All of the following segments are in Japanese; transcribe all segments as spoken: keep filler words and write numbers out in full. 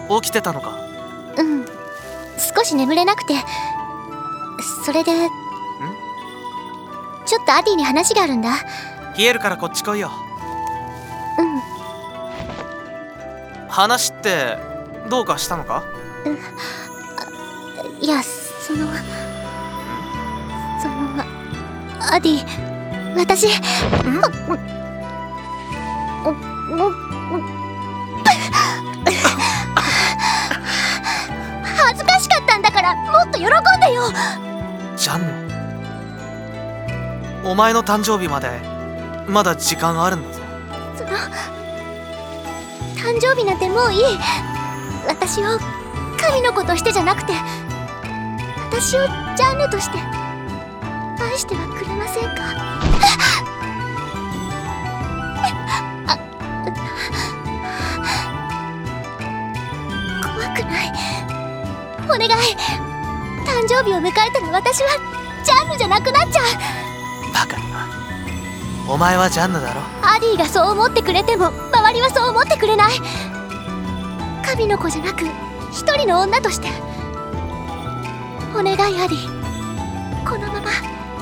起きてたのか？ うん、少し眠れなくて。それでんちょっとアディに話があるんだ。 冷えるからこっち来いよ。 うん。 話ってどうかしたのか？ うん、いや、そのそのアディ、私ん恥ずかしかったんだから、もっと喜んでよ。 ジャンヌ、お前の誕生日までまだ時間あるんだぞ。 その誕生日なんてもういい。私を神の子としてじゃなくて、私をジャンヌとして愛してはくれませんか？怖くない。お願い。誕生日を迎えたら私はジャンヌじゃなくなっちゃう。 バカな。お前はジャンヌだろ。 アディがそう思ってくれても周りはそう思ってくれない。神の子じゃなく一人の女として。お願いアディ、このまま。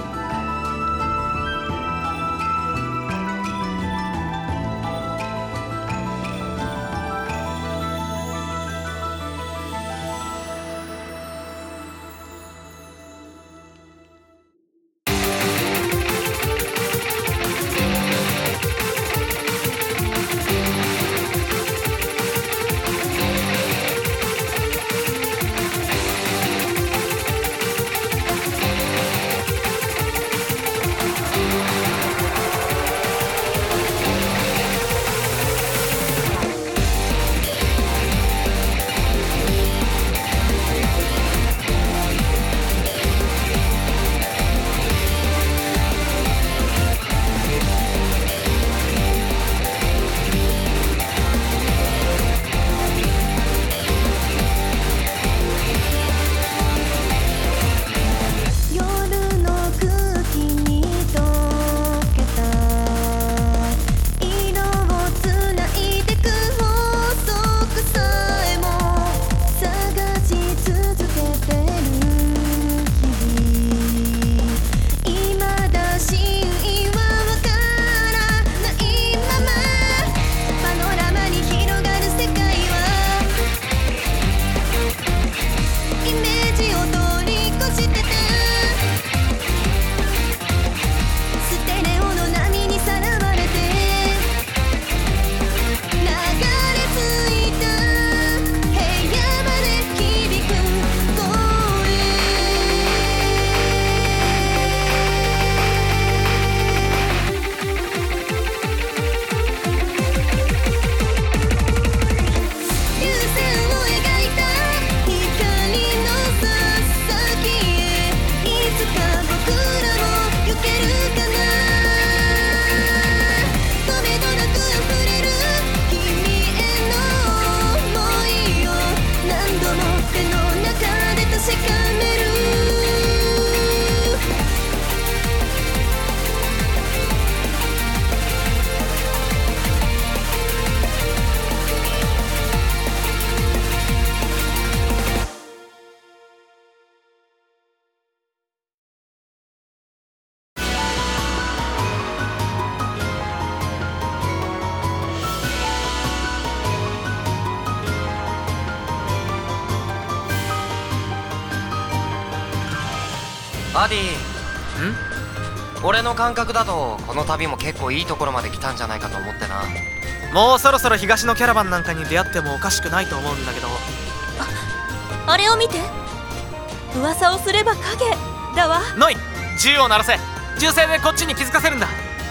アディ。ん？俺の感覚だとこの旅も結構いいところまで来たんじゃないかと思ってな。 もうそろそろ東のキャラバンなんかに出会ってもおかしくないと思うんだけど。 あ、あれを見て。噂をすれば影だわ。 ノイ、銃を鳴らせ。銃声でこっちに気づかせるんだ。ん？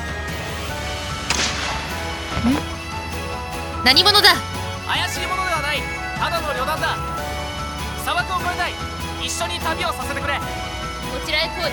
何者だ？ 怪しいものではない。ただの旅団だ。砂漠を越えたい。一緒に旅をさせてくれ。 こちらへ来い。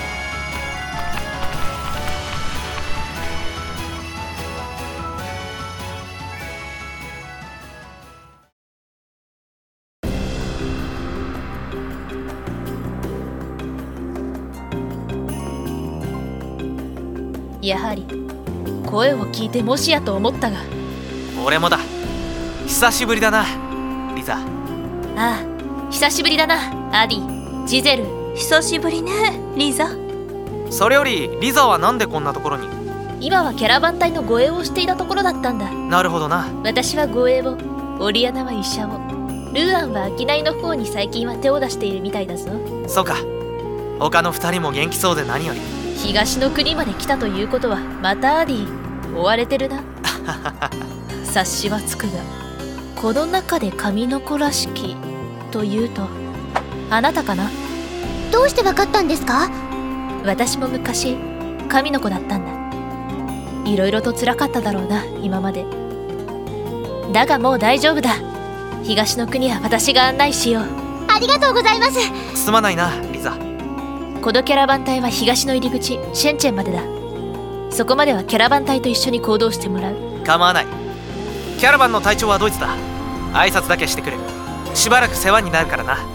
やはり声を聞いてもしやと思ったが。 俺もだ。久しぶりだなリザ。 ああ、久しぶりだな、アディ、ジゼル。久しぶりね、リザ。 それよりリザはなんでこんなところに？ 今はキャラバン隊の護衛をしていたところだったんだ。 なるほどな。 私は護衛を、オリアナは医者を、ルーアンは商いの方に最近は手を出しているみたいだぞ。 そうか。他の二人も元気そうで何より。 東の国まで来たということは、またアディ追われてるな。察しはつくが、この中で神の子らしきというと、あなたかな？ どうしてわかったんですか？ 私も昔神の子だったんだ。いろいろと辛かっただろうな、今まで。だがもう大丈夫だ。東の国は私が案内しよう。 ありがとうございます。 すまないな、リザ。 このキャラバン隊は東の入り口シェンチェンまでだ。そこまではキャラバン隊と一緒に行動してもらう。 構わない。キャラバンの隊長はドイツだ。挨拶だけしてくれ。しばらく世話になるからな。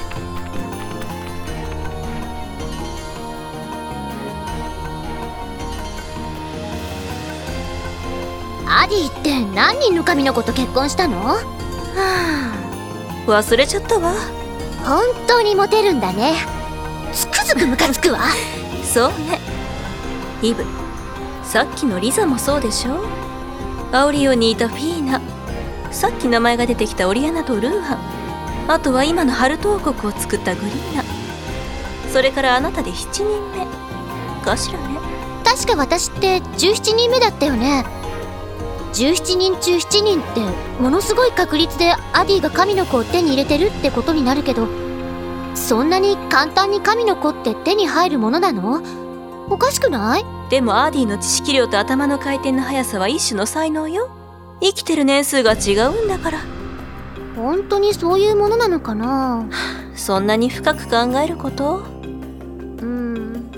アディって何人の神の子と結婚したの？はあ、 忘れちゃったわ。 本当にモテるんだね。つくづくムカつくわ。 そうね、イブ。さっきのリザもそうでしょ。アオリオにいたフィーナ、さっき名前が出てきたオリアナとルーハン、あとは今のハルト王国を作ったグリーナ、それからあなたでしちにんめかしらね。 確か私ってじゅうななにんめだったよね。じゅうななにん中しちにんってものすごい確率でアディが神の子を手に入れてるってことになるけど、そんなに簡単に神の子って手に入るものなの？おかしくない？ でもアーディの知識量と頭の回転の速さは一種の才能よ。生きてる年数が違うんだから。 本当にそういうものなのかな？ そんなに深く考えること？ うーん。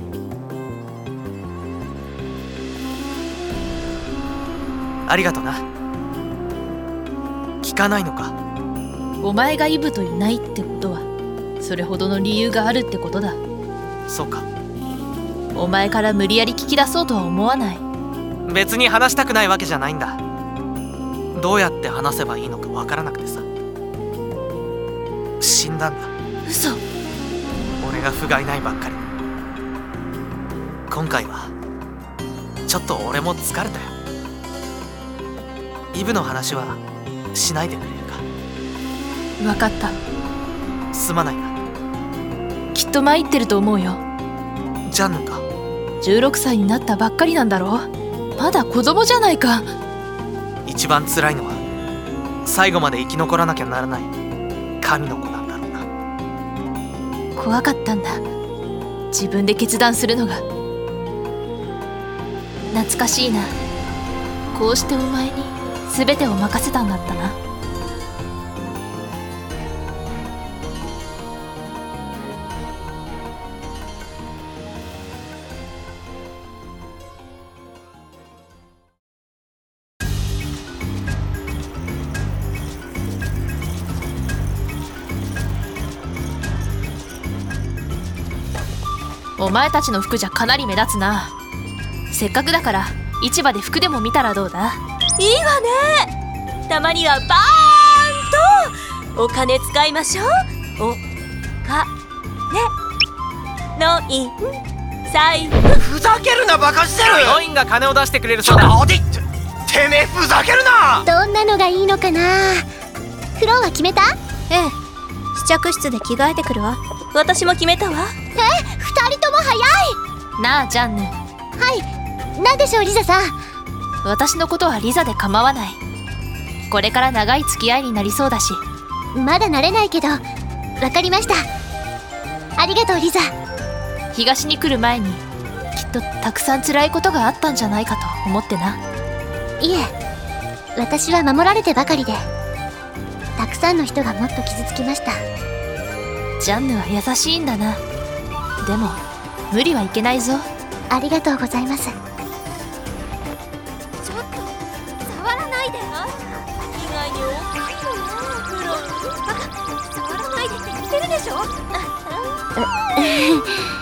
ありがとな。聞かないのか？ お前がイブといないってことは、それほどの理由があるってことだ。 そうか。 お前から無理やり聞き出そうとは思わない。 別に話したくないわけじゃないんだ。どうやって話せばいいのかわからなくてさ。死んだんだ。 嘘。 俺が不甲斐ないばっかり。今回はちょっと俺も疲れたよ。イブの話はしないでくれるか？ 分かった。 すまないな。 きっと参ってると思うよ。 ジャンヌか？ じゅうろくさいになったばっかりなんだろ。まだ子供じゃないか。 一番辛いのは最後まで生き残らなきゃならない神の子なんだろうな。 怖かったんだ、自分で決断するのが。懐かしいな。こうしてお前に全てを任せたんだったな。お前たちの服じゃかなり目立つな。せっかくだから市場で服でも見たらどうだ？いいわね。たまにはバーンとお金使いましょう。おかねのいん財布。 ふざけるな、バカしてる。 ロインが金を出してくれるちょそうだ。 っとててめえふざけるな。 どんなのがいいのかな？フローは決めた？ ええ、試着室で着替えてくるわ。私も決めたわ。 え、二人とも早い。 なあジャンヌ。 はい、なんでしょうリザさん。 私のことはリザで構わない。これから長い付き合いになりそうだし。 まだ慣れないけど、わかりました。ありがとうリザ。 東に来る前にきっとたくさん辛いことがあったんじゃないかと思ってな。 いえ、私は守られてばかりで、たくさんの人がもっと傷つきました。 ジャンヌは優しいんだな。でも無理はいけないぞ。 ありがとうございます。 ちょっと触らないで。意外に大きいのよ、フロー。バカ、触らないでって言ってるでしょ。